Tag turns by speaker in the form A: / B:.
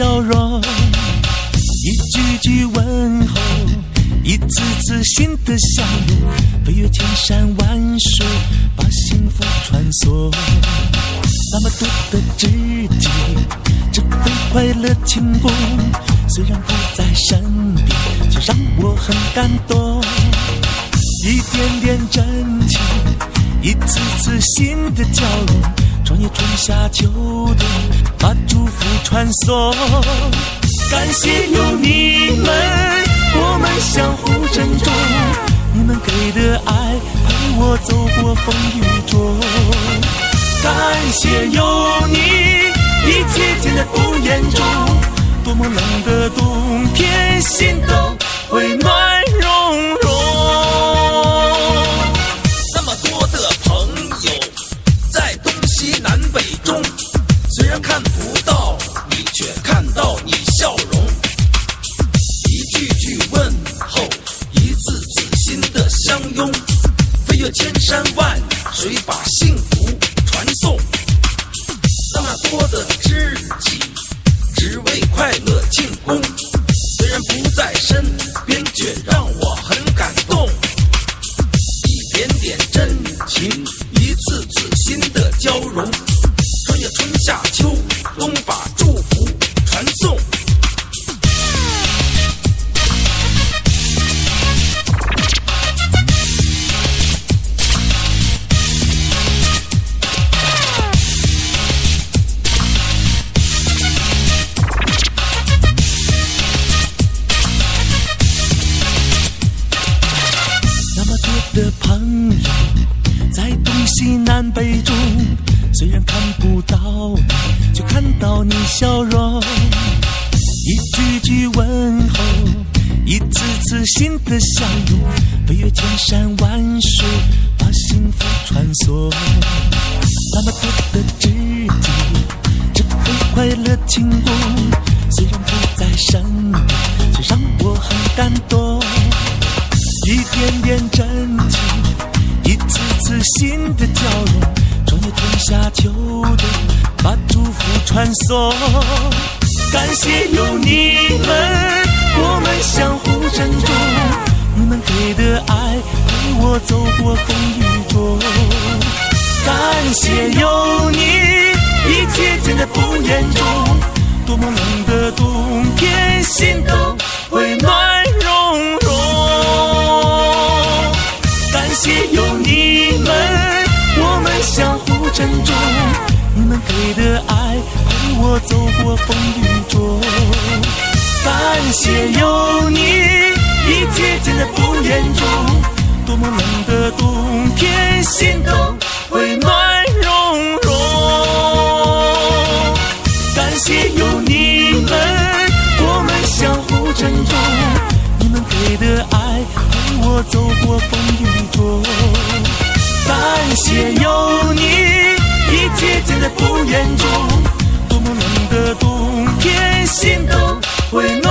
A: 笑容，一句句问候，一次次新的相拥，飞越千山万水，把幸福传送。那么多的知己，只为快乐庆功，虽然不在身边，却让我很感动。一点点真情，一次次新的交融，穿越春夏秋冬，把祝福传送。感谢有你们，我们相互珍重，你们给的爱陪我走过风雨中。感谢有你，一切尽在不言中，多么冷的冬天，心都会暖融融。
B: 那么多的朋友，在东西南北中，虽然看不到你，却看到你笑容。一句句问候，一次次新的相拥，飞越千山万水，把幸福传送。那么多的知己，只为快乐庆功，虽然不在身边，却让我很感动。一点点真情，一次次新的交融，穿越春夏秋冬，把祝福传送。
A: 的朋友，在东西南北中，虽然看不到你，却看到你笑容。一句句问候，一次次新的相拥，飞越千山万水，把幸福传送。那么多的知己，只为快乐庆功，虽然不在身边，却让我很感动。一点点真情，一次次新的交融，穿越春夏秋冬，把祝福传送。感谢有你们，我们相互珍重，你们给的爱陪我走过风雨中。感谢有你，一切尽在不言中，多么冷的冬天，心都会暖融融。感谢有你们，我们相互珍重，你们给的爱陪我走过风雨中。感谢有你，一切尽在不言中，多么冷的冬天，心都会暖融融。感谢有你们，我们相互珍重，你们给的爱陪我走过风雨中。感谢有你，一切尽在不言中，多么冷的冬天，心都会